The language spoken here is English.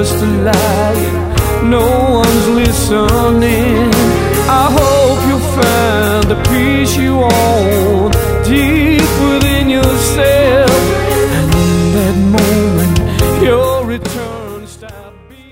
just a lie, no one's listening. I hope you'll find the peace you want deep within yourself, and in that moment your return stops.